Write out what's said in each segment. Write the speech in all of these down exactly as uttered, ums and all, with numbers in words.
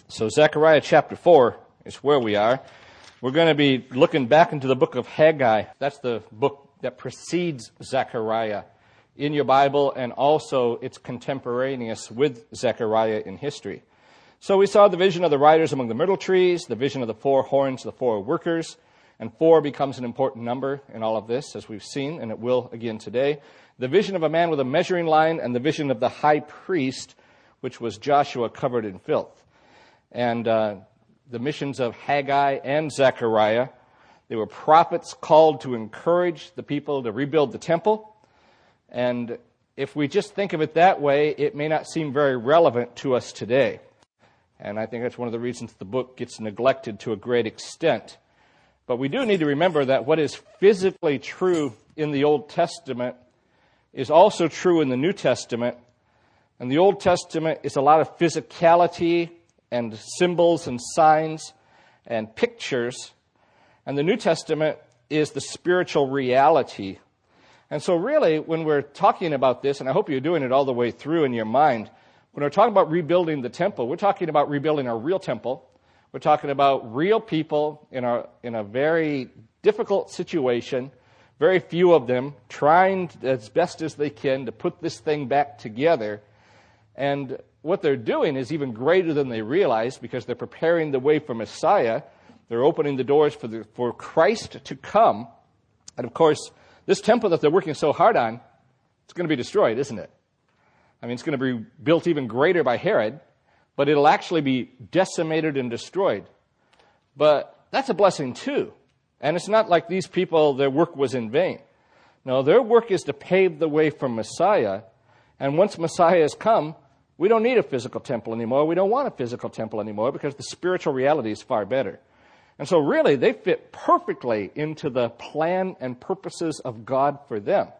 So Zechariah chapter four is where we are. We're going to be looking back into the book of Haggai. That's the book that precedes Zechariah in your Bible, and also it's contemporaneous with Zechariah in history. So we saw the vision of the riders among the myrtle trees, the vision of the four horns, the four workers, and four becomes an important number in all of this, as we've seen, and it will again today. The vision of a man with a measuring line, and the vision of the high priest, which was Joshua covered in filth. And uh, the missions of Haggai and Zechariah, they were prophets called to encourage the people to rebuild the temple. And if we just think of it that way, it may not seem very relevant to us today. And I think that's one of the reasons the book gets neglected to a great extent. But we do need to remember that what is physically true in the Old Testament is also true in the New Testament. And the Old Testament is a lot of physicality and symbols and signs and pictures. And the New Testament is the spiritual reality. And so really, when we're talking about this, and I hope you're doing it all the way through in your mind, when we're talking about rebuilding the temple, we're talking about rebuilding our real temple. We're talking about real people in a, in a very difficult situation, very few of them trying as best as they can to put this thing back together. And what they're doing is even greater than they realize, because they're preparing the way for Messiah. They're opening the doors for the, for Christ to come. And of course, this temple that they're working so hard on, it's going to be destroyed, isn't it? I mean, it's going to be built even greater by Herod, but it'll actually be decimated and destroyed. But that's a blessing too. And it's not like these people, their work was in vain. No, their work is to pave the way for Messiah. And once Messiah has come, we don't need a physical temple anymore. We don't want a physical temple anymore because the spiritual reality is far better. And so really, they fit perfectly into the plan and purposes of God for them.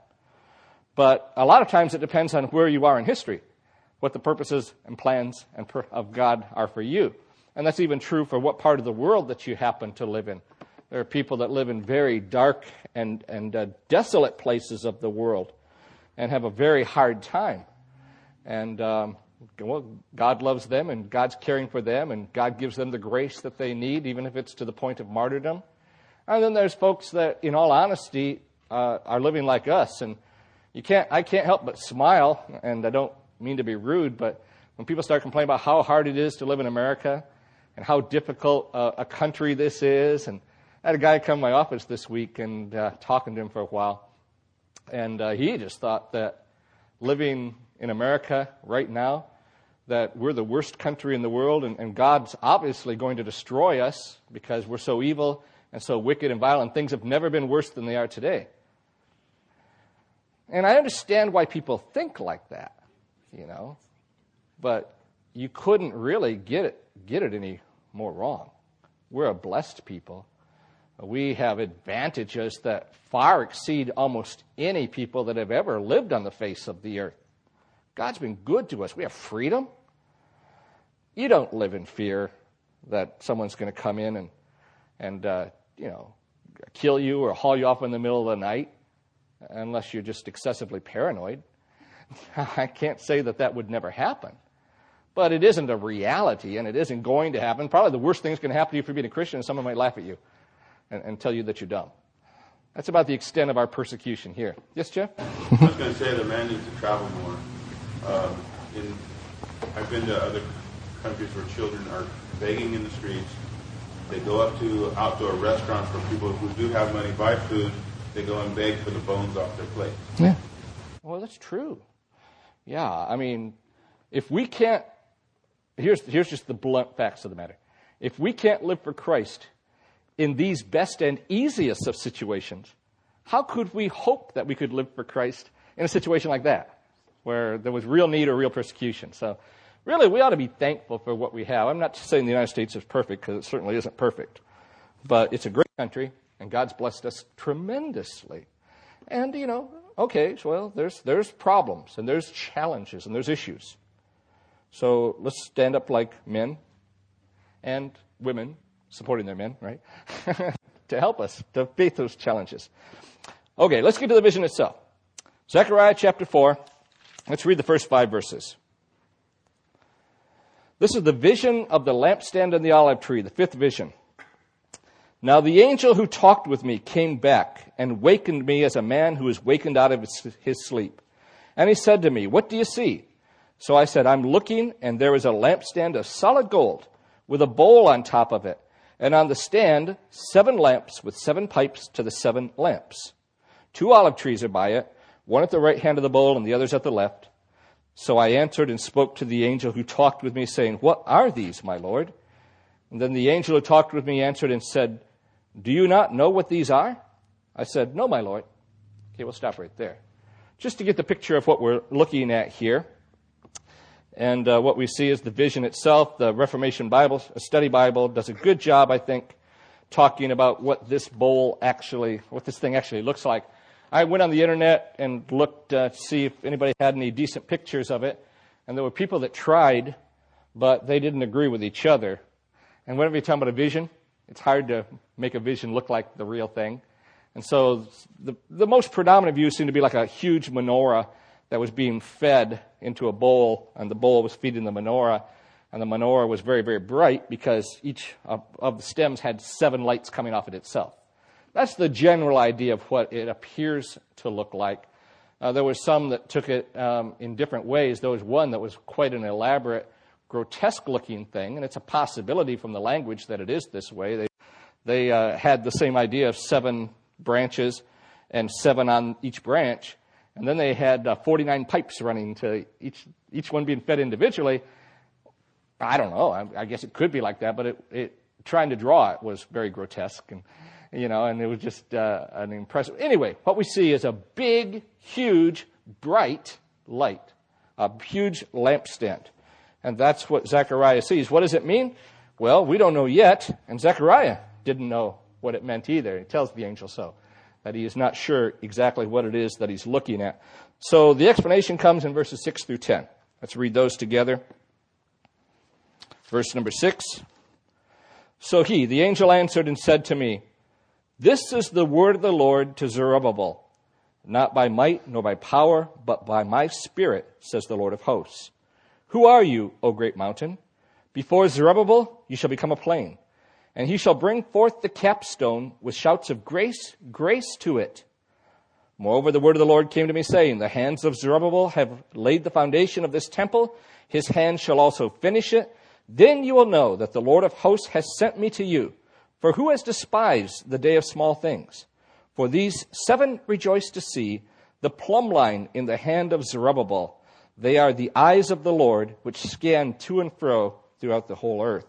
But a lot of times it depends on where you are in history, what the purposes and plans and per- of God are for you. And that's even true for what part of the world that you happen to live in. There are people that live in very dark and, and uh, desolate places of the world and have a very hard time. And um, well, God loves them, and God's caring for them, and God gives them the grace that they need, even if it's to the point of martyrdom. And then there's folks that, in all honesty, uh, are living like us. And you can't, I can't help but smile, and I don't mean to be rude, but when people start complaining about how hard it is to live in America and how difficult uh, a country this is, and I had a guy come to my office this week and uh, talking to him for a while, and uh, he just thought that living in America right now, that we're the worst country in the world, and, and God's obviously going to destroy us because we're so evil and so wicked and violent. Things have never been worse than they are today. And I understand why people think like that, you know, but you couldn't really get it, get it any more wrong. We're a blessed people. We have advantages that far exceed almost any people that have ever lived on the face of the earth. God's been good to us. We have freedom. You don't live in fear that someone's going to come in and, and uh, you know, kill you or haul you off in the middle of the night, unless you're just excessively paranoid. I can't say that that would never happen. But it isn't a reality, and it isn't going to happen. Probably the worst thing that's going to happen to you for being a Christian is someone might laugh at you and, and tell you that you're dumb. That's about the extent of our persecution here. Yes, Jeff? I was going to say that man needs to travel more. Um, in, I've been to other countries where children are begging in the streets. They go up to outdoor restaurants where people who do have money buy food. They go and beg for the bones off their plate. Yeah. Well, that's true. Yeah, I mean, if we can't, here's, here's just the blunt facts of the matter. If we can't live for Christ in these best and easiest of situations, how could we hope that we could live for Christ in a situation like that, where there was real need or real persecution? So really, we ought to be thankful for what we have. I'm not saying the United States is perfect, because it certainly isn't perfect. But it's a great country, and God's blessed us tremendously. And, you know, okay, so, well, there's there's problems, and there's challenges, and there's issues. So let's stand up like men and women, supporting their men, right, to help us to face those challenges. Okay, let's get to the vision itself. Zechariah chapter four. Let's read the first five verses. This is the vision of the lampstand and the olive tree, the fifth vision. Now the angel who talked with me came back and wakened me as a man who is wakened out of his, his sleep. And he said to me, "What do you see?" So I said, "I'm looking, and there is a lampstand of solid gold with a bowl on top of it. And on the stand, seven lamps with seven pipes to the seven lamps. Two olive trees are by it, one at the right hand of the bowl and the others at the left." So I answered and spoke to the angel who talked with me, saying, "What are these, my Lord?" And then the angel who talked with me answered and said, "Do you not know what these are?" I said, "No, my Lord." Okay, we'll stop right there. Just to get the picture of what we're looking at here. And uh, what we see is the vision itself. The Reformation Bible, a study Bible, does a good job, I think, talking about what this bowl actually, what this thing actually looks like. I went on the internet and looked uh, to see if anybody had any decent pictures of it. And there were people that tried, but they didn't agree with each other. And whenever you're talking about a vision, it's hard to make a vision look like the real thing. And so the, the most predominant view seemed to be like a huge menorah that was being fed into a bowl, and the bowl was feeding the menorah. And the menorah was very, very bright because each of, of the stems had seven lights coming off it itself. That's the general idea of what it appears to look like. Uh, there was some that took it um, in different ways. There was one that was quite an elaborate, grotesque-looking thing, and it's a possibility from the language that it is this way. They, they uh, had the same idea of seven branches and seven on each branch, and then they had uh, forty-nine pipes running to each each one being fed individually. I don't know. I, I guess it could be like that, but it, it trying to draw it was very grotesque, and you know, and it was just uh, an impressive. Anyway, what we see is a big, huge, bright light, a huge lampstand. And that's what Zechariah sees. What does it mean? Well, we don't know yet, and Zechariah didn't know what it meant either. He tells the angel so, that he is not sure exactly what it is that he's looking at. So the explanation comes in verses six through ten. Let's read those together. Verse number six. So he, the angel, answered and said to me, "This is the word of the Lord to Zerubbabel, not by might nor by power, but by my spirit, says the Lord of hosts. Who are you, O great mountain? Before Zerubbabel you shall become a plain, and he shall bring forth the capstone with shouts of grace, grace to it. Moreover, the word of the Lord came to me, saying, The hands of Zerubbabel have laid the foundation of this temple. His hands shall also finish it. Then you will know that the Lord of hosts has sent me to you. For who has despised the day of small things? For these seven rejoice to see the plumb line in the hand of Zerubbabel. They are the eyes of the Lord, which scan to and fro throughout the whole earth."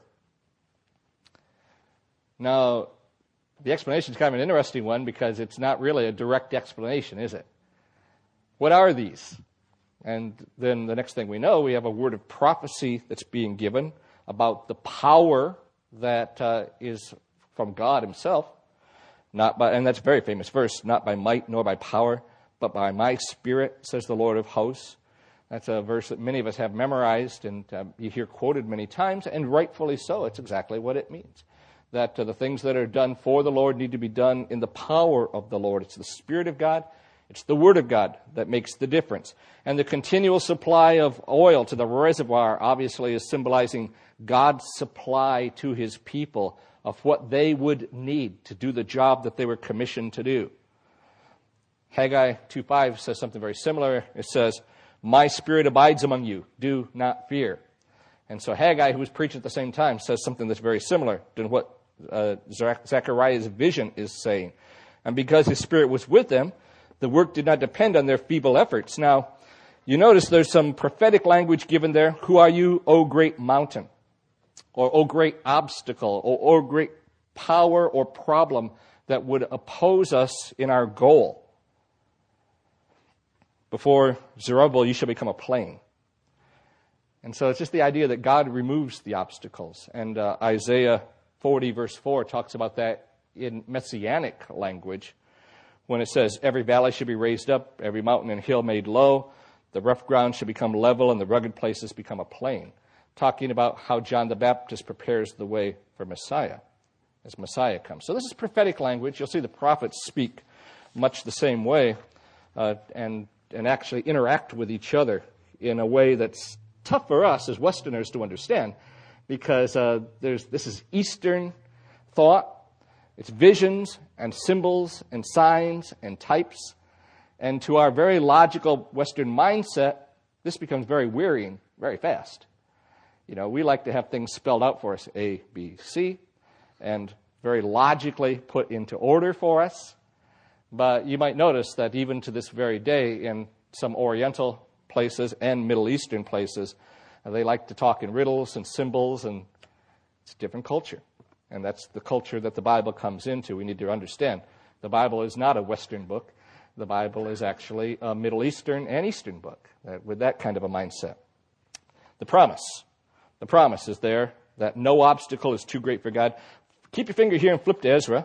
Now, the explanation is kind of an interesting one because it's not really a direct explanation, is it? What are these? And then the next thing we know, we have a word of prophecy that's being given about the power that uh, is from God himself. Not by, and that's a very famous verse, not by might nor by power, but by my spirit, says the Lord of hosts. That's a verse that many of us have memorized and uh, you hear quoted many times, and rightfully so. It's exactly what it means. That uh, the things that are done for the Lord need to be done in the power of the Lord. It's the Spirit of God. It's the Word of God that makes the difference. And the continual supply of oil to the reservoir obviously is symbolizing God's supply to his people of what they would need to do the job that they were commissioned to do. Haggai two five says something very similar. It says, "My spirit abides among you, do not fear." And so Haggai, who was preaching at the same time, says something that's very similar to what uh, Zechariah's vision is saying. And because his spirit was with them, the work did not depend on their feeble efforts. Now, you notice there's some prophetic language given there. Who are you, O great mountain? Or O great obstacle? Or O great power or problem that would oppose us in our goal? Before Zerubbabel, you shall become a plain. And so it's just the idea that God removes the obstacles. And uh, Isaiah forty, verse four, talks about that in messianic language when it says, "Every valley shall be raised up, every mountain and hill made low. The rough ground shall become level, and the rugged places become a plain." Talking about how John the Baptist prepares the way for Messiah as Messiah comes. So this is prophetic language. You'll see the prophets speak much the same way uh, and, and actually interact with each other in a way that's tough for us as Westerners to understand because uh, there's this is Eastern thought. It's visions and symbols and signs and types. And to our very logical Western mindset, this becomes very wearying very fast. You know, we like to have things spelled out for us, A, B, C, and very logically put into order for us. But you might notice that even to this very day in some Oriental places and Middle Eastern places, uh, they like to talk in riddles and symbols, and it's a different culture. And that's the culture that the Bible comes into. We need to understand the Bible is not a Western book. The Bible is actually a Middle Eastern and Eastern book uh, with that kind of a mindset. The promise. The promise is there that no obstacle is too great for God. Keep your finger here and flip to Ezra.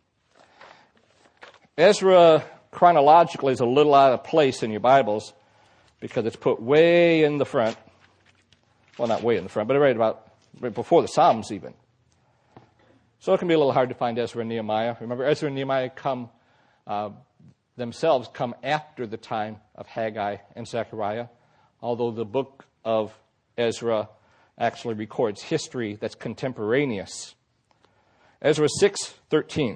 Ezra, chronologically, is a little out of place in your Bibles because it's put way in the front. Well, not way in the front, but right about right before the Psalms even. So it can be a little hard to find Ezra and Nehemiah. Remember, Ezra and Nehemiah come uh, themselves come after the time of Haggai and Zechariah, although the book of Ezra actually records history that's contemporaneous. Ezra six thirteen.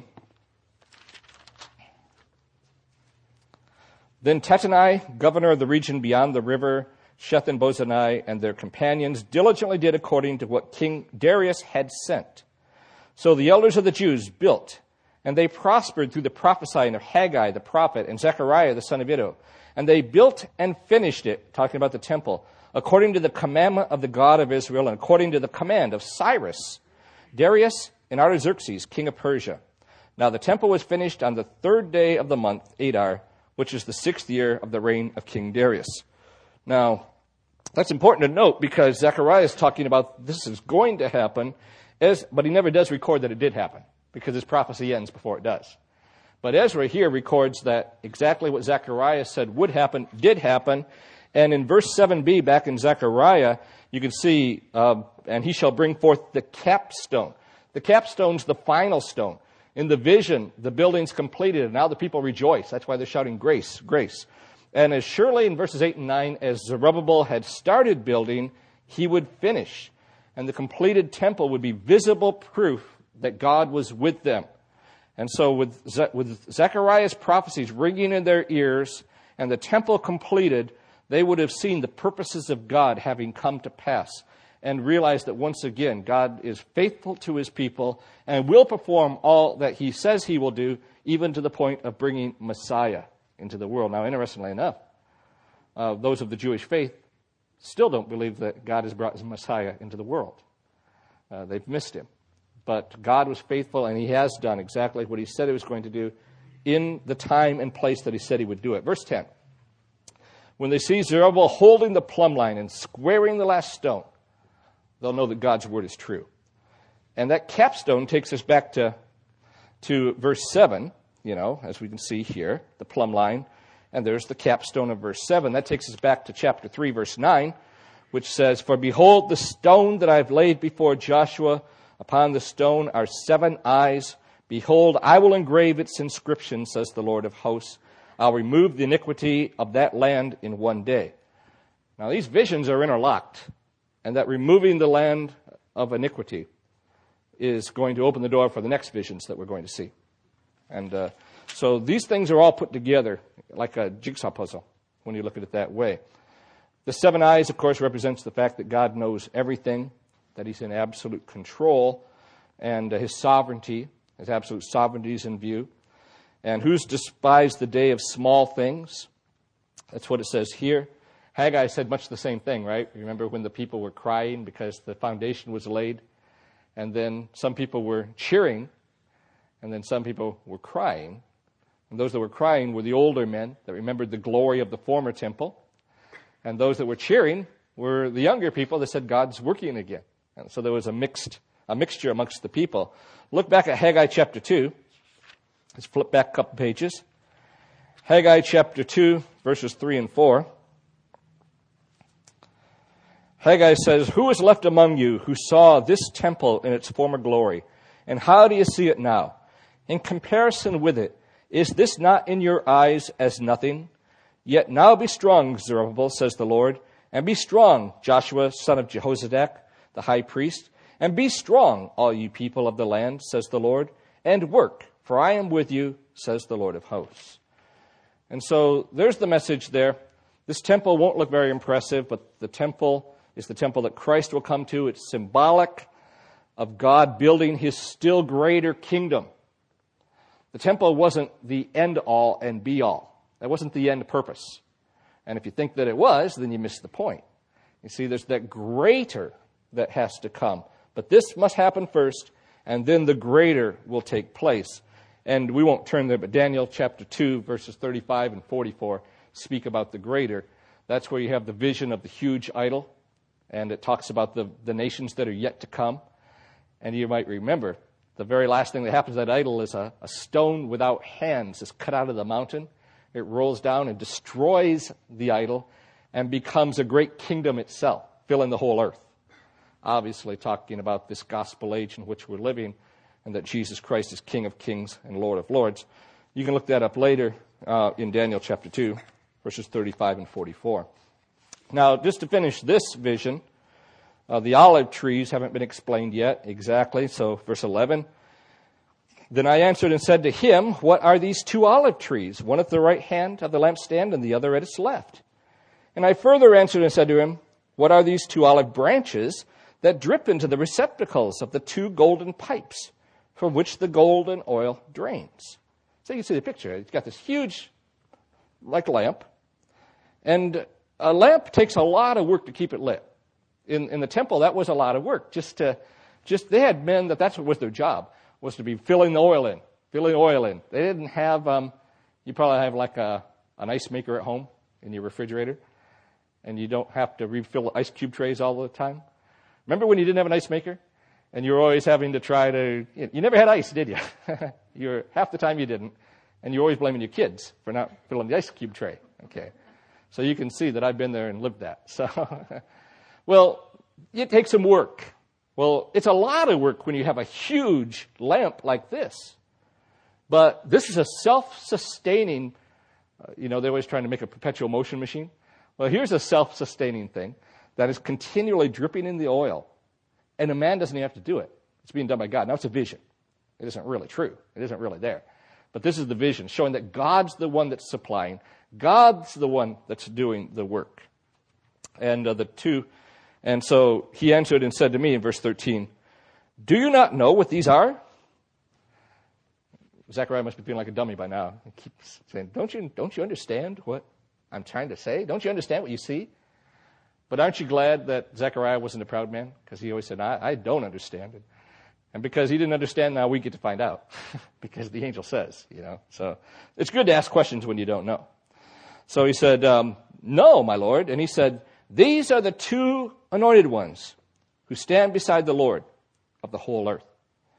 Then Tattenai, governor of the region beyond the river, Sheth-and-Bozani, and their companions diligently did according to what King Darius had sent. So the elders of the Jews built, and they prospered through the prophesying of Haggai the prophet and Zechariah the son of Iddo. And they built and finished it, talking about the temple, according to the commandment of the God of Israel and according to the command of Cyrus, Darius, and Artaxerxes, king of Persia. Now the temple was finished on the third day of the month, Adar, which is the sixth year of the reign of King Darius. Now, that's important to note because Zechariah is talking about this is going to happen, as, but he never does record that it did happen because his prophecy ends before it does. But Ezra here records that exactly what Zechariah said would happen, did happen. And in verse seven b, back in Zechariah, you can see, uh, and he shall bring forth the capstone. The capstone's the final stone. In the vision, the building's completed, and now the people rejoice. That's why they're shouting grace, grace. And as surely in verses eight and nine, as Zerubbabel had started building, he would finish. And the completed temple would be visible proof that God was with them. And so with, Ze- with Zechariah's prophecies ringing in their ears and the temple completed, they would have seen the purposes of God having come to pass and realized that once again, God is faithful to his people and will perform all that he says he will do, even to the point of bringing Messiah into the world. Now, interestingly enough, uh, those of the Jewish faith still don't believe that God has brought his Messiah into the world. Uh, they've missed him. But God was faithful, and he has done exactly what he said he was going to do in the time and place that he said he would do it. Verse ten. When they see Zerubbabel holding the plumb line and squaring the last stone, they'll know that God's word is true. And that capstone takes us back to, to verse seven, you know, as we can see here, the plumb line. And there's the capstone of verse seven. That takes us back to chapter three, verse nine, which says, For behold, the stone that I've laid before Joshua, upon the stone are seven eyes. Behold, I will engrave its inscription, says the Lord of hosts. I'll remove the iniquity of that land in one day. Now, these visions are interlocked, and that removing the land of iniquity is going to open the door for the next visions that we're going to see. And uh, so these things are all put together like a jigsaw puzzle when you look at it that way. The seven eyes, of course, represents the fact that God knows everything, that he's in absolute control, and uh, his sovereignty, his absolute sovereignty is in view. And who's despised the day of small things? That's what it says here. Haggai said much the same thing, right? You remember when the people were crying because the foundation was laid? And then some people were cheering, and then some people were crying. And those that were crying were the older men that remembered the glory of the former temple. And those that were cheering were the younger people that said God's working again. And so there was a mixed a mixture amongst the people. Look back at Haggai chapter two. Let's flip back a couple pages. Haggai chapter two, verses three and four. Haggai says, Who is left among you who saw this temple in its former glory? And how do you see it now? In comparison with it, is this not in your eyes as nothing? Yet now be strong, Zerubbabel, says the Lord, And be strong, Joshua, son of Jehozadak, the high priest. And be strong, all you people of the land, says the Lord, and work, for I am with you, says the Lord of hosts. And so there's the message there. This temple won't look very impressive, but the temple is the temple that Christ will come to. It's symbolic of God building his still greater kingdom. The temple wasn't the end-all and be-all. That wasn't the end purpose. And if you think that it was, then you miss the point. You see, there's that greater that has to come. But this must happen first, and then the greater will take place. And we won't turn there, but Daniel chapter two, verses thirty-five and forty-four speak about the greater. That's where you have the vision of the huge idol, and it talks about the, the nations that are yet to come. And you might remember, the very last thing that happens to that idol is a, a stone without hands is cut out of the mountain. It rolls down and destroys the idol and becomes a great kingdom itself, filling the whole earth. Obviously talking about this gospel age in which we're living, and that Jesus Christ is King of kings and Lord of lords. You can look that up later uh, in Daniel chapter two, verses thirty-five and forty-four. Now, just to finish this vision, uh, the olive trees haven't been explained yet exactly. So, verse eleven. Then I answered and said to him, what are these two olive trees, one at the right hand of the lampstand and the other at its left? And I further answered and said to him, what are these two olive branches that drip into the receptacles of the two golden pipes from which the golden oil drains? So you can see the picture. It's got this huge, like lamp. And a lamp takes a lot of work to keep it lit. In, in the temple, that was a lot of work. Just to, just they had men that that's what was their job, was to be filling the oil in, filling oil in. They didn't have, um, you probably have like a, an ice maker at home in your refrigerator, and you don't have to refill ice cube trays all the time. Remember when you didn't have an ice maker? And you were always having to try to, you, know, you never had ice, did you? you were, half the time you didn't. And you're always blaming your kids for not filling the ice cube tray. Okay. So you can see that I've been there and lived that. So, well, it takes some work. Well, it's a lot of work when you have a huge lamp like this. But this is a self-sustaining, uh, you know, they're always trying to make a perpetual motion machine. Well, here's a self-sustaining thing that is continually dripping in the oil. And a man doesn't even have to do it. It's being done by God. Now, it's a vision. It isn't really true. It isn't really there. But this is the vision, showing that God's the one that's supplying. God's the one that's doing the work. And uh, the two... And so he answered and said to me in verse thirteen, do you not know what these are? Zechariah must be feeling like a dummy by now. He keeps saying, don't you, don't you understand what I'm trying to say? Don't you understand what you see? But aren't you glad that Zechariah wasn't a proud man? Because he always said, I, I don't understand it. And because he didn't understand, now we get to find out. Because the angel says, you know. So it's good to ask questions when you don't know. So he said, um, no, my Lord. And he said, these are the two anointed ones who stand beside the Lord of the whole earth.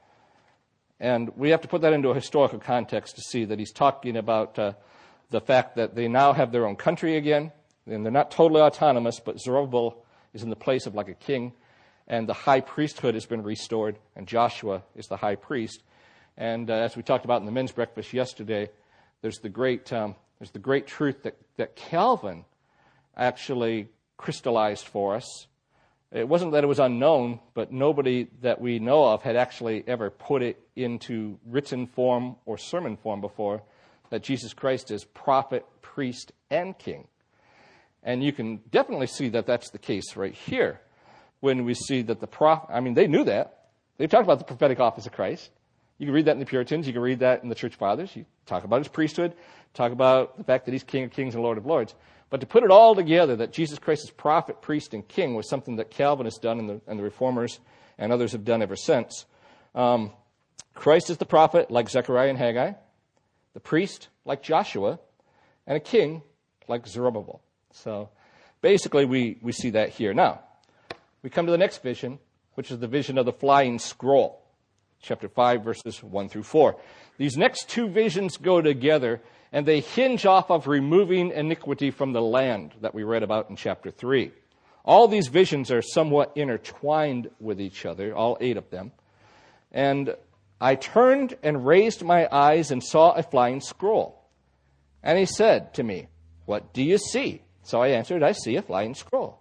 And we have to put that into a historical context to see that he's talking about uh, the fact that they now have their own country again, and they're not totally autonomous, but Zerubbabel is in the place of like a king, and the high priesthood has been restored, and Joshua is the high priest. And uh, as we talked about in the men's breakfast yesterday, there's the great um, there's the great truth that, that Calvin actually crystallized for us. It wasn't that it was unknown, but nobody that we know of had actually ever put it into written form or sermon form before, that Jesus Christ is prophet, priest, and king. And you can definitely see that that's the case right here when we see that the prophet, I mean, they knew that. They talked about the prophetic office of Christ. You can read that in the Puritans. You can read that in the Church Fathers. You talk about his priesthood, talk about the fact that he's King of kings and Lord of lords. But to put it all together, that Jesus Christ is prophet, priest, and king, was something that Calvin has done and the, and the Reformers and others have done ever since. Um, Christ is the prophet, like Zechariah and Haggai, the priest, like Joshua, and a king, like Zerubbabel. So basically we, we see that here. Now, we come to the next vision, which is the vision of the flying scroll, chapter five, verses one through four. These next two visions go together, and they hinge off of removing iniquity from the land that we read about in chapter three. All these visions are somewhat intertwined with each other, all eight of them. And I turned and raised my eyes and saw a flying scroll. And he said to me, what do you see? So I answered, I see a flying scroll.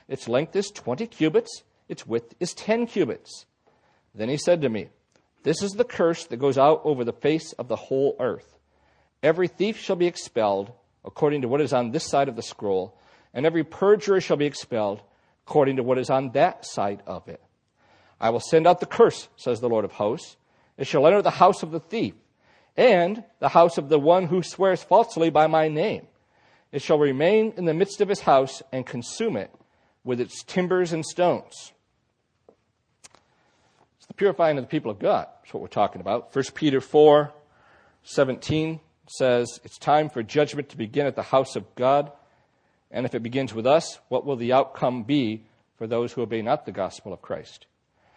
Its length is twenty cubits, its width is ten cubits. Then he said to me, this is the curse that goes out over the face of the whole earth. Every thief shall be expelled according to what is on this side of the scroll, and every perjurer shall be expelled according to what is on that side of it. I will send out the curse, says the Lord of hosts. It shall enter the house of the thief, and the house of the one who swears falsely by my name. It shall remain in the midst of his house and consume it with its timbers and stones. It's the purifying of the people of God. That's what we're talking about. First Peter four seventeen says, it's time for judgment to begin at the house of God. And if it begins with us, what will the outcome be for those who obey not the gospel of Christ?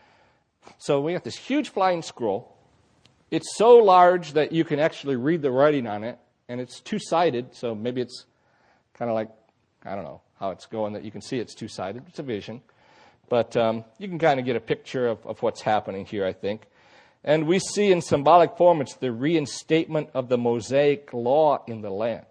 So we have this huge flying scroll. It's so large that you can actually read the writing on it, and it's two-sided, so maybe it's kind of like, I don't know how it's going that you can see it's two-sided. It's a vision. But um, you can kind of get a picture of, of what's happening here, I think. And we see in symbolic form, it's the reinstatement of the Mosaic law in the land.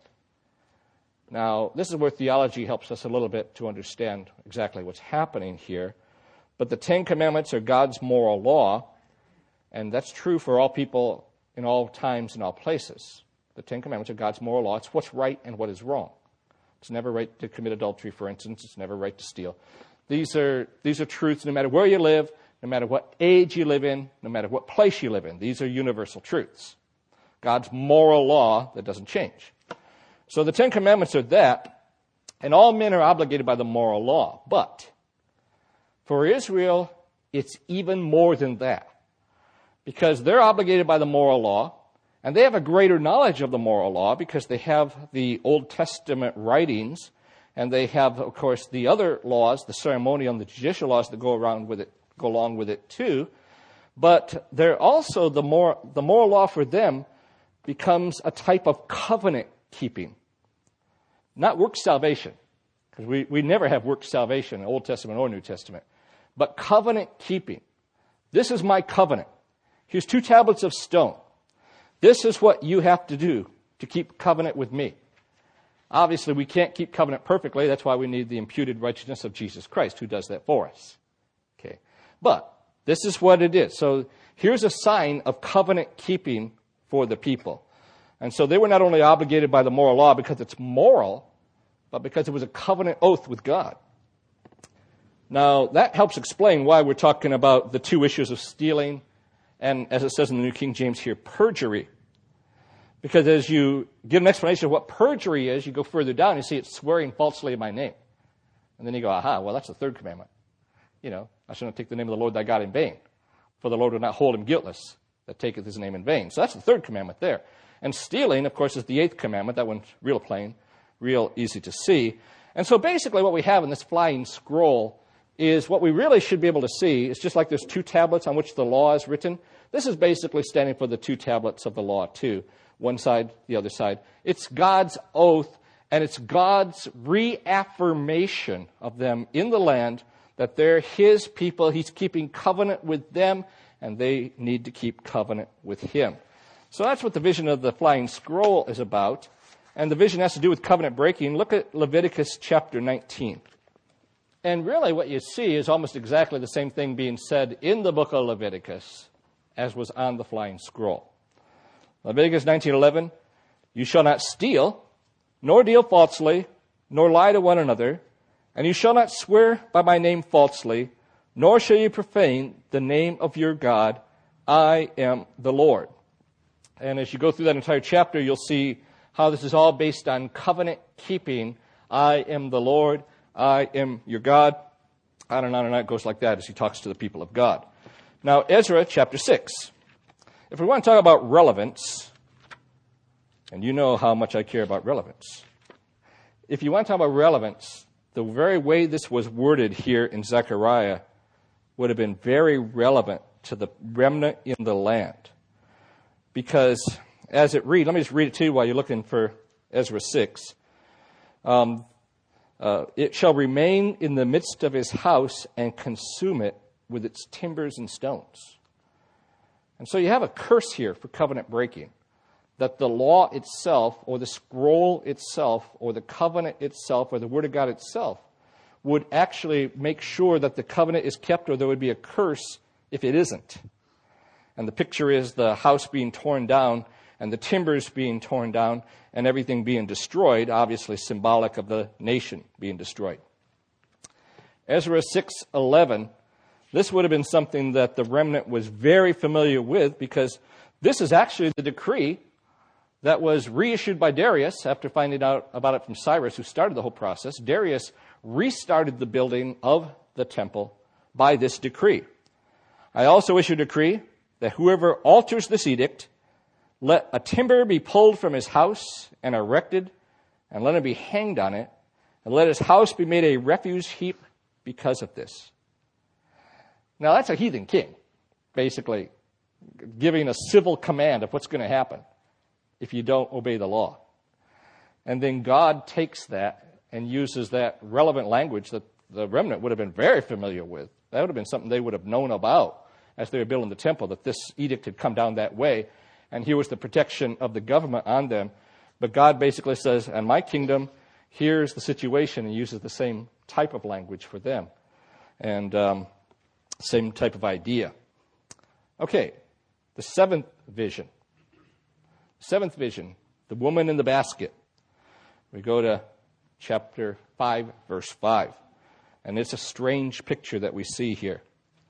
Now, this is where theology helps us a little bit to understand exactly what's happening here. But the Ten Commandments are God's moral law, and that's true for all people in all times and all places. The Ten Commandments are God's moral law. It's what's right and what is wrong. It's never right to commit adultery, for instance. It's never right to steal. These are these are truths no matter where you live, no matter what age you live in, no matter what place you live in. These are universal truths. God's moral law that doesn't change. So the Ten Commandments are that, and all men are obligated by the moral law. But for Israel, it's even more than that. Because they're obligated by the moral law, and they have a greater knowledge of the moral law because they have the Old Testament writings, and they have, of course, the other laws, the ceremonial and the judicial laws that go around with it, go along with it too. But they're also the more the moral law for them becomes a type of covenant keeping, not work salvation, because we, we never have work salvation in Old Testament or New Testament, but covenant keeping. This is my covenant. Here's two tablets of stone. This is what you have to do to keep covenant with me. Obviously, we can't keep covenant perfectly. That's why we need the imputed righteousness of Jesus Christ, who does that for us. Okay, but this is what it is. So here's a sign of covenant keeping for the people. And so they were not only obligated by the moral law because it's moral, but because it was a covenant oath with God. Now, that helps explain why we're talking about the two issues of stealing and, as it says in the New King James here, perjury. Because as you get an explanation of what perjury is, you go further down, you see it's swearing falsely in my name. And then you go, aha, well, that's the third commandment. You know, I shall not take the name of the Lord thy God in vain, for the Lord will not hold him guiltless that taketh his name in vain. So that's the third commandment there. And stealing, of course, is the eighth commandment. That one's real plain, real easy to see. And so basically what we have in this flying scroll is what we really should be able to see. It's just like there's two tablets on which the law is written. This is basically standing for the two tablets of the law too. One side, the other side. It's God's oath, and it's God's reaffirmation of them in the land that they're his people. He's keeping covenant with them, and they need to keep covenant with him. So that's what the vision of the flying scroll is about. And the vision has to do with covenant breaking. Look at Leviticus chapter nineteen. And really what you see is almost exactly the same thing being said in the book of Leviticus as was on the flying scroll. Leviticus nineteen eleven, you shall not steal, nor deal falsely, nor lie to one another, and you shall not swear by my name falsely, nor shall you profane the name of your God. I am the Lord. And as you go through that entire chapter, you'll see how this is all based on covenant keeping. I am the Lord. I am your God. On and on and on it goes like that as he talks to the people of God. Now, Ezra chapter six. If we want to talk about relevance, and you know how much I care about relevance. If you want to talk about relevance, the very way this was worded here in Zechariah would have been very relevant to the remnant in the land. Because as it reads, let me just read it to you while you're looking for Ezra six. Um, uh, it shall remain in the midst of his house and consume it with its timbers and stones. And so you have a curse here for covenant breaking, that the law itself or the scroll itself or the covenant itself or the word of God itself would actually make sure that the covenant is kept, or there would be a curse if it isn't. And the picture is the house being torn down and the timbers being torn down and everything being destroyed, obviously symbolic of the nation being destroyed. Ezra six eleven, this would have been something that the remnant was very familiar with, because this is actually the decree that was reissued by Darius after finding out about it from Cyrus, who started the whole process. Darius restarted the building of the temple by this decree. I also issue a decree that whoever alters this edict, let a timber be pulled from his house and erected, and let him be hanged on it, and let his house be made a refuse heap because of this. Now that's a heathen king, basically giving a civil command of what's going to happen if you don't obey the law. And then God takes that and uses that relevant language that the remnant would have been very familiar with. That would have been something they would have known about as they were building the temple, that this edict had come down that way. And here was the protection of the government on them. But God basically says, and my kingdom, here's the situation, and uses the same type of language for them. And um, same type of idea. Okay, the seventh vision. Seventh vision, the woman in the basket. We go to chapter five, verse five. And it's a strange picture that we see here.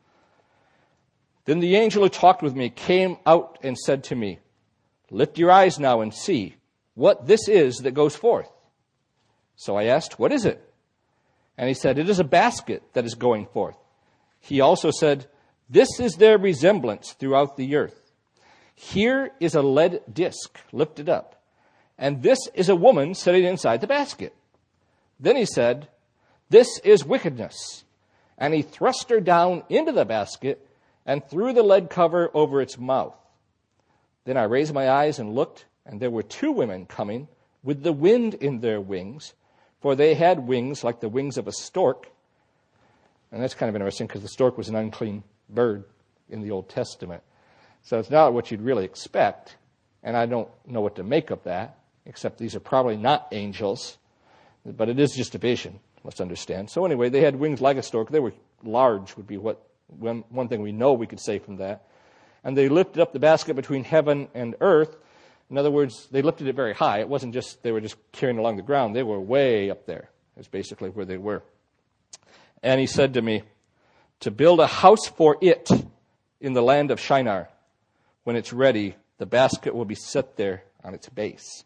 Then the angel who talked with me came out and said to me, lift your eyes now and see what this is that goes forth. So I asked, what is it? And he said, it is a basket that is going forth. He also said, this is their resemblance throughout the earth. Here is a lead disc lifted up, and this is a woman sitting inside the basket. Then he said, this is wickedness. And he thrust her down into the basket and threw the lead cover over its mouth. Then I raised my eyes and looked, and there were two women coming with the wind in their wings, for they had wings like the wings of a stork. And that's kind of interesting, because the stork was an unclean bird in the Old Testament. So it's not what you'd really expect, and I don't know what to make of that, except these are probably not angels, but it is just a vision, let's understand. So anyway, they had wings like a stork. They were large, would be what one, one thing we know we could say from that. And they lifted up the basket between heaven and earth. In other words, they lifted it very high. It wasn't just they were just carrying it along the ground. They were way up there. That's basically where they were. And he said to me, to build a house for it in the land of Shinar. When it's ready, the basket will be set there on its base.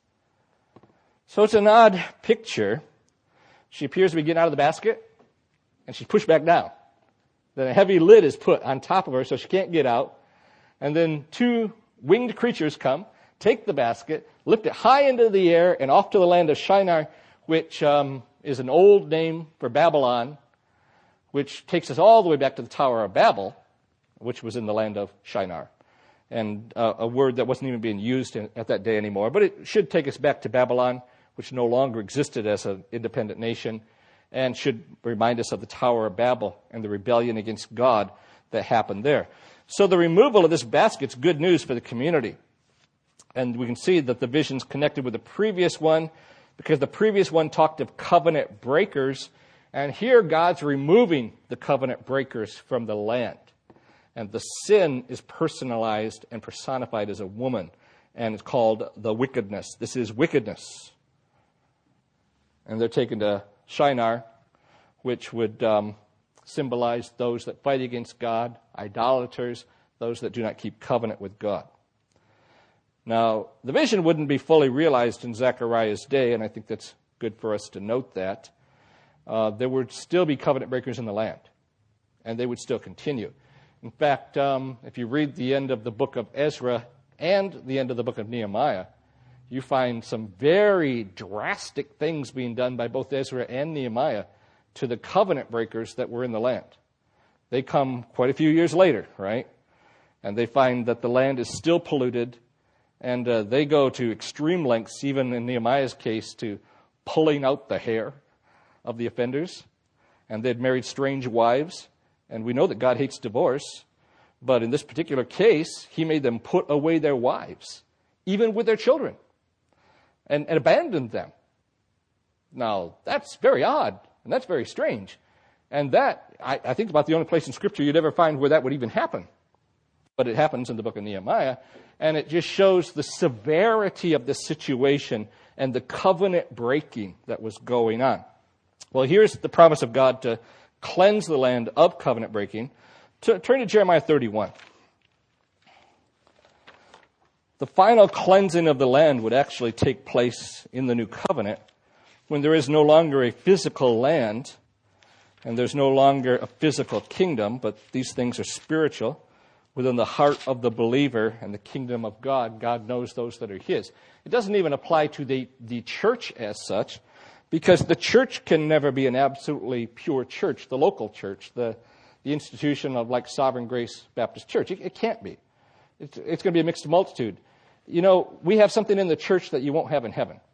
So it's an odd picture. She appears to be getting out of the basket, and she's pushed back down. Then a heavy lid is put on top of her so she can't get out. And then two winged creatures come, take the basket, lift it high into the air and off to the land of Shinar, which um, is an old name for Babylon, which takes us all the way back to the Tower of Babel, which was in the land of Shinar. And uh, a word that wasn't even being used in, at that day anymore. But it should take us back to Babylon, which no longer existed as an independent nation, and should remind us of the Tower of Babel and the rebellion against God that happened there. So the removal of this basket is good news for the community. And we can see that the vision's connected with the previous one, because the previous one talked of covenant breakers, and here God's removing the covenant breakers from the land. And the sin is personalized and personified as a woman, and it's called the wickedness. This is wickedness. And they're taken to Shinar, which would um, symbolize those that fight against God, idolaters, those that do not keep covenant with God. Now, the vision wouldn't be fully realized in Zechariah's day, and I think that's good for us to note that. Uh, there would still be covenant breakers in the land, and they would still continue. In fact, um, if you read the end of the book of Ezra and the end of the book of Nehemiah, you find some very drastic things being done by both Ezra and Nehemiah to the covenant breakers that were in the land. They come quite a few years later, right? And they find that the land is still polluted, and uh, they go to extreme lengths, even in Nehemiah's case, to pulling out the hair of the offenders. And they'd married strange wives. And we know that God hates divorce, but in this particular case, he made them put away their wives, even with their children, and, and abandoned them. Now, that's very odd And that's very strange. And that, I, I think, about the only place in Scripture you'd ever find where that would even happen. But it happens in the book of Nehemiah. And it just shows the severity of the situation and the covenant breaking that was going on. Well, here's the promise of God to cleanse the land of covenant breaking. To, turn to Jeremiah thirty-one. The final cleansing of the land would actually take place in the new covenant when there is no longer a physical land and there's no longer a physical kingdom, but these things are spiritual. Within the heart of the believer and the kingdom of God, God knows those that are His. It doesn't even apply to the, the church as such, because the church can never be an absolutely pure church, the local church, the, the institution of like Sovereign Grace Baptist Church. It, it can't be. It's, it's going to be a mixed multitude. You know, we have something in the church that you won't have in heaven.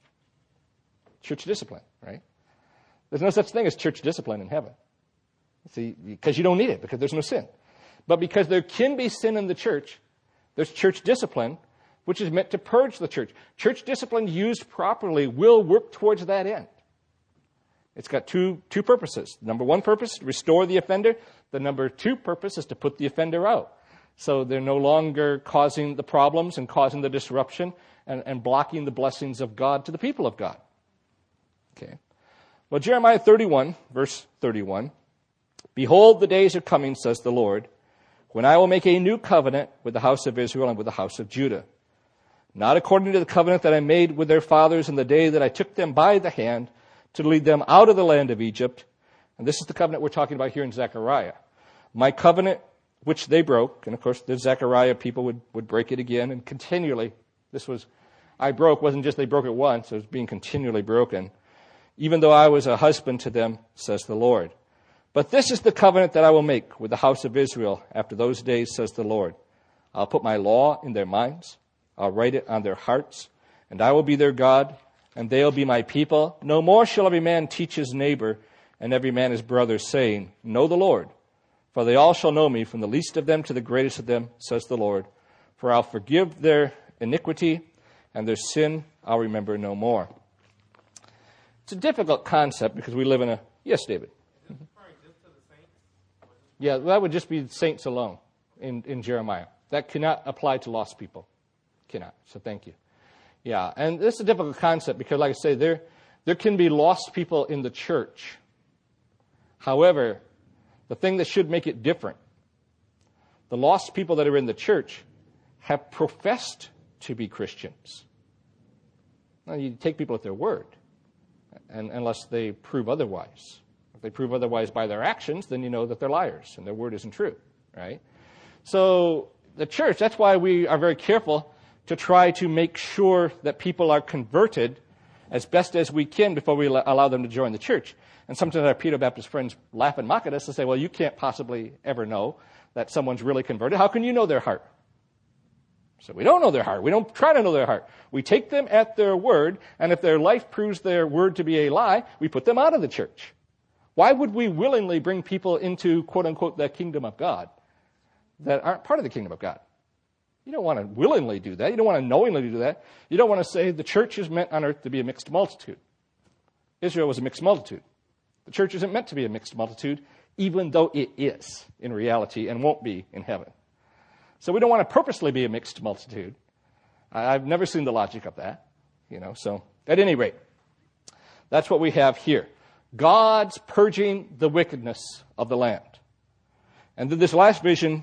Church discipline, right? There's no such thing as church discipline in heaven. See, because you don't need it, because there's no sin. But because there can be sin in the church, there's church discipline, which is meant to purge the church. Church discipline used properly will work towards that end. It's got two, two purposes. Number one purpose, restore the offender. The number two purpose is to put the offender out. So they're no longer causing the problems and causing the disruption and, and blocking the blessings of God to the people of God. Okay. Well, Jeremiah thirty-one, verse thirty-one. Behold, the days are coming, says the Lord, when I will make a new covenant with the house of Israel and with the house of Judah. Not according to the covenant that I made with their fathers in the day that I took them by the hand to lead them out of the land of Egypt. And this is the covenant we're talking about here in Zechariah. My covenant, which they broke. And of course, the Zechariah people would, would break it again. And continually, this was, I broke, wasn't just they broke it once. It was being continually broken. Even though I was a husband to them, says the Lord. But this is the covenant that I will make with the house of Israel after those days, says the Lord. I'll put my law in their minds. I'll write it on their hearts. And I will be their God, and they'll be my people. No more shall every man teach his neighbor, and every man his brother, saying, Know the Lord. For they all shall know me, from the least of them to the greatest of them, says the Lord. For I'll forgive their iniquity, and their sin I'll remember no more. It's a difficult concept because we live in a... Yes, David? Yeah, that would just be saints alone in, in Jeremiah. That cannot apply to lost people. Cannot. So thank you. Yeah, and this is a difficult concept because, like I say, there, there can be lost people in the church. However, the thing that should make it different, the lost people that are in the church have professed to be Christians. Now, you take people at their word, and unless they prove otherwise. If they prove otherwise by their actions, then you know that they're liars and their word isn't true, right? So the church, that's why we are very careful to try to make sure that people are converted as best as we can before we allow them to join the church. And sometimes our Peter Baptist friends laugh and mock at us and say, well, you can't possibly ever know that someone's really converted. How can you know their heart? So we don't know their heart. We don't try to know their heart. We take them at their word, and if their life proves their word to be a lie, we put them out of the church. Why would we willingly bring people into, quote unquote, the kingdom of God that aren't part of the kingdom of God? You don't want to willingly do that. You don't want to knowingly do that. You don't want to say the church is meant on earth to be a mixed multitude. Israel was a mixed multitude. The church isn't meant to be a mixed multitude, even though it is in reality and won't be in heaven. So we don't want to purposely be a mixed multitude. I've never seen the logic of that. You know, so at any rate, that's what we have here. God's purging the wickedness of the land. And then this last vision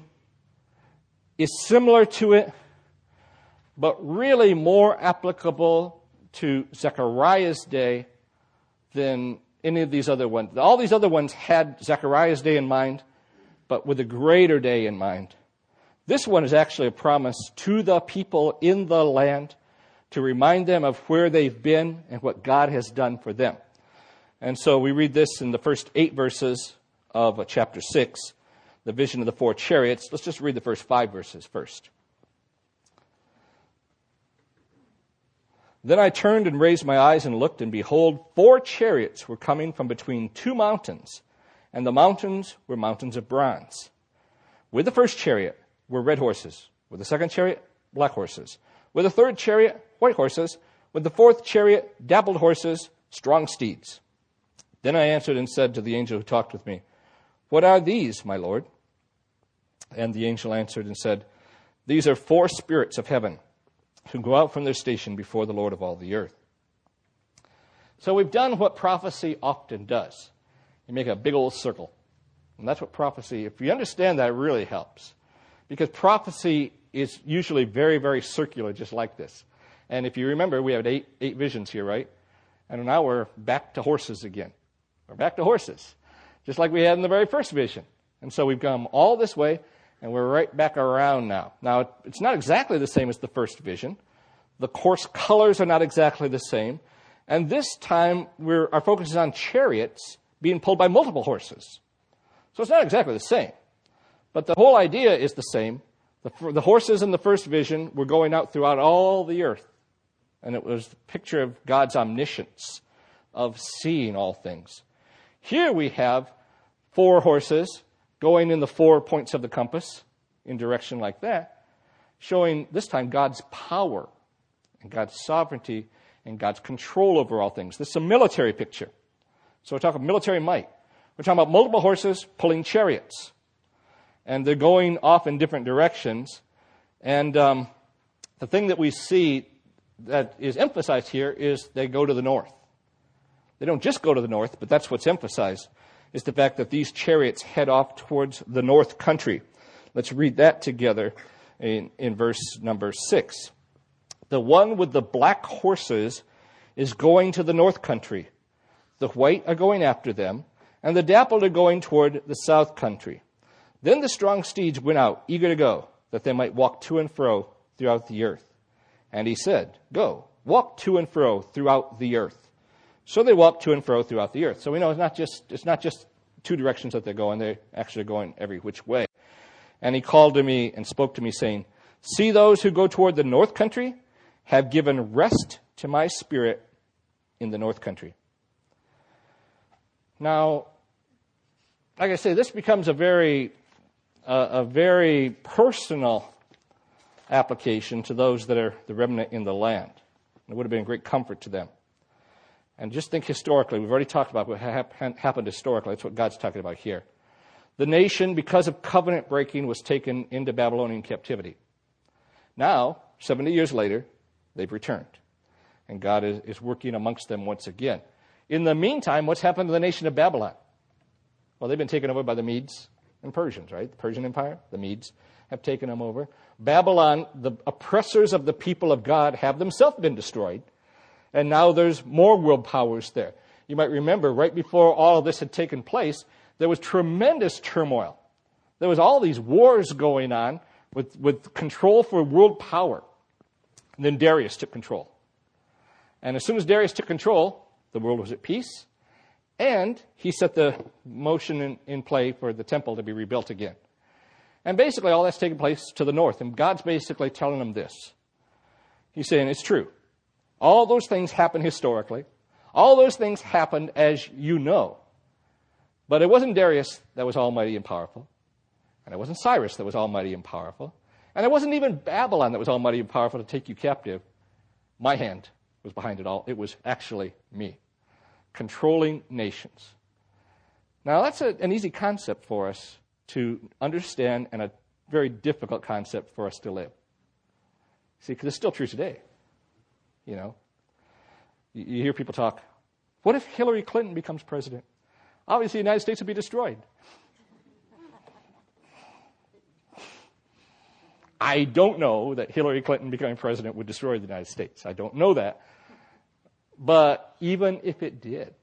is similar to it, but really more applicable to Zechariah's day than any of these other ones. All these other ones had Zechariah's day in mind, but with a greater day in mind. This one is actually a promise to the people in the land to remind them of where they've been and what God has done for them. And so we read this in the first eight verses of chapter six, the vision of the four chariots. Let's just read the first five verses first. Then I turned and raised my eyes and looked, and behold, four chariots were coming from between two mountains, and the mountains were mountains of bronze. With the first chariot were red horses, with the second chariot, black horses, with the third chariot, white horses, with the fourth chariot, dappled horses, strong steeds. Then I answered and said to the angel who talked with me, "What are these, my Lord?" And the angel answered and said, "These are four spirits of heaven who go out from their station before the Lord of all the earth." So we've done what prophecy often does. You make a big old circle. And that's what prophecy, if you understand that, it really helps. Because prophecy is usually very, very circular, just like this. And if you remember, we have eight, eight visions here, right? And now we're back to horses again. We're back to horses, just like we had in the very first vision. And so we've come all this way, and we're right back around now. Now, it's not exactly the same as the first vision. The course colors are not exactly the same. And this time, we're, our focus is on chariots being pulled by multiple horses. So it's not exactly the same. But the whole idea is the same. The, the horses in the first vision were going out throughout all the earth. And it was a picture of God's omniscience, of seeing all things. Here we have four horses going in the four points of the compass in direction like that, showing this time God's power and God's sovereignty and God's control over all things. This is a military picture. So we're talking military might. We're talking about multiple horses pulling chariots. And they're going off in different directions. And um, the thing that we see that is emphasized here is they go to the north. They don't just go to the north, but that's what's emphasized, is the fact that these chariots head off towards the north country. Let's read that together in, in verse number six. The one with the black horses is going to the north country. The white are going after them, and the dappled are going toward the south country. Then the strong steeds went out, eager to go, that they might walk to and fro throughout the earth. And he said, "Go, walk to and fro throughout the earth." So they walked to and fro throughout the earth. So we know it's not just it's not just two directions that they're going. They're actually going every which way. And he called to me and spoke to me, saying, "See, those who go toward the north country have given rest to my spirit in the north country." Now, like I say, this becomes a very uh, a very personal application to those that are the remnant in the land. It would have been a great comfort to them. And just think historically. We've already talked about what happened historically. That's what God's talking about here. The nation, because of covenant breaking, was taken into Babylonian captivity. Now, seventy years later, they've returned. And God is, is working amongst them once again. In the meantime, what's happened to the nation of Babylon? Well, they've been taken over by the Medes and Persians, right? The Persian Empire, the Medes have taken them over. Babylon, the oppressors of the people of God, have themselves been destroyed. And now there's more world powers there. You might remember, right before all of this had taken place, there was tremendous turmoil. There was all these wars going on with, with control for world power. And then Darius took control. And as soon as Darius took control, the world was at peace. And he set the motion in, in play for the temple to be rebuilt again. And basically all that's taking place to the north. And God's basically telling them this. He's saying, it's true. All those things happened historically. All those things happened as you know. But it wasn't Darius that was almighty and powerful. And it wasn't Cyrus that was almighty and powerful. And it wasn't even Babylon that was almighty and powerful to take you captive. My hand was behind it all. It was actually me. Controlling nations. Now that's a, an easy concept for us to understand and a very difficult concept for us to live. See, because it's still true today. You know, you, you hear people talk, what if Hillary Clinton becomes president? Obviously, the United States would be destroyed. I don't know that Hillary Clinton becoming president would destroy the United States. I don't know that. But even if it did,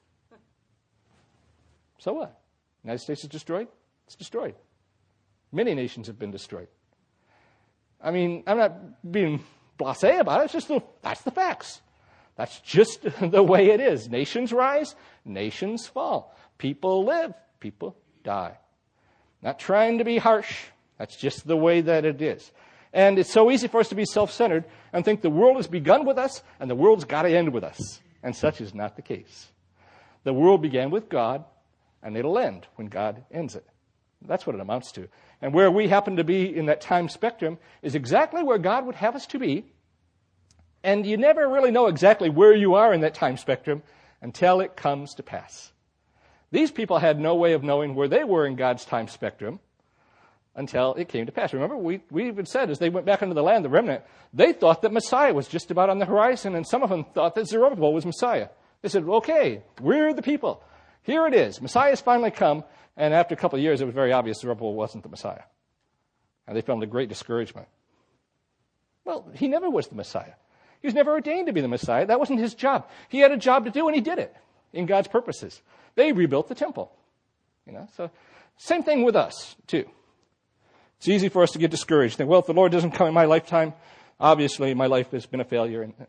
so what? The United States is destroyed? It's destroyed. Many nations have been destroyed. I mean, I'm not being blasé about it. It's just the, that's the facts. That's just the way it is. Nations rise, nations fall. People live, people die. Not trying to be harsh. That's just the way that it is. And it's so easy for us to be self-centered and think the world has begun with us and the world's got to end with us. And such is not the case. The world began with God and it'll end when God ends it. That's what it amounts to. And where we happen to be in that time spectrum is exactly where God would have us to be. And you never really know exactly where you are in that time spectrum until it comes to pass. These people had no way of knowing where they were in God's time spectrum until it came to pass. Remember, we, we even said as they went back into the land, the remnant, they thought that Messiah was just about on the horizon, and some of them thought that Zerubbabel was Messiah. They said, okay, we're the people. Here it is. Messiah has finally come, and after a couple of years, it was very obvious Zerubbabel wasn't the Messiah. And they fell into great discouragement. Well, he never was the Messiah. He was never ordained to be the Messiah. That wasn't his job. He had a job to do, and he did it in God's purposes. They rebuilt the temple. You know, so same thing with us, too. It's easy for us to get discouraged. Think, well, if the Lord doesn't come in my lifetime, obviously my life has been a failure. And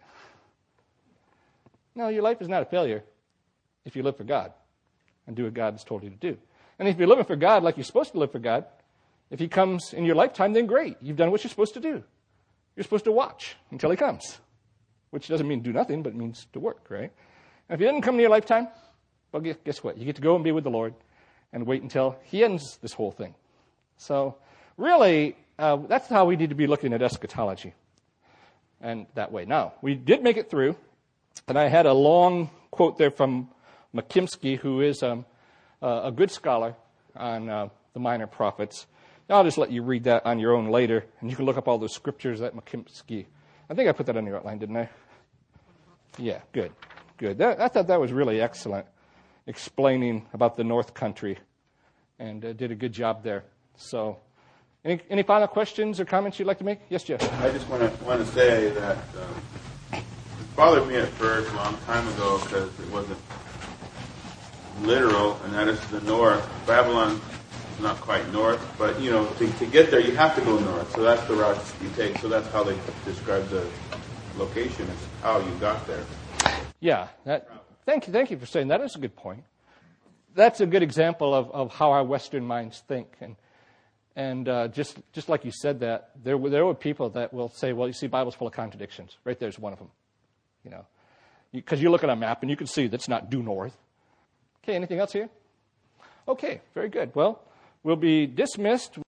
no, your life is not a failure if you live for God and do what God has told you to do. And if you're living for God like you're supposed to live for God, if he comes in your lifetime, then great. You've done what you're supposed to do. You're supposed to watch until he comes, which doesn't mean do nothing, but it means to work, right? And if he doesn't come in your lifetime, well, guess what? You get to go and be with the Lord and wait until he ends this whole thing. So really, uh, that's how we need to be looking at eschatology and that way. Now, we did make it through, and I had a long quote there from McKimsky, who is um, uh, a good scholar on uh, the minor prophets. I'll just let you read that on your own later, and you can look up all those scriptures that McKimsky. I think I put that on your outline, didn't I? Yeah, good, good. That, I thought that was really excellent, explaining about the North Country, and uh, did a good job there. So, any, any final questions or comments you'd like to make? Yes, Jeff. I just want to want to say that um, it bothered me at first a long time ago because it wasn't literal, and that is the north. Babylon. Not quite north, but, you know, to, to get there, you have to go north. So that's the route you take. So that's how they describe the location, is how you got there. Yeah. That, thank you. Thank you for saying that. Is a good point. That's a good example of, of how our Western minds think. And and uh, just just like you said that, there were, there were people that will say, well, you see, Bible's full of contradictions. Right there's one of them. You know, because you, you look at a map and you can see that's not due north. Okay, anything else here? Okay, very good. Well, we'll be dismissed.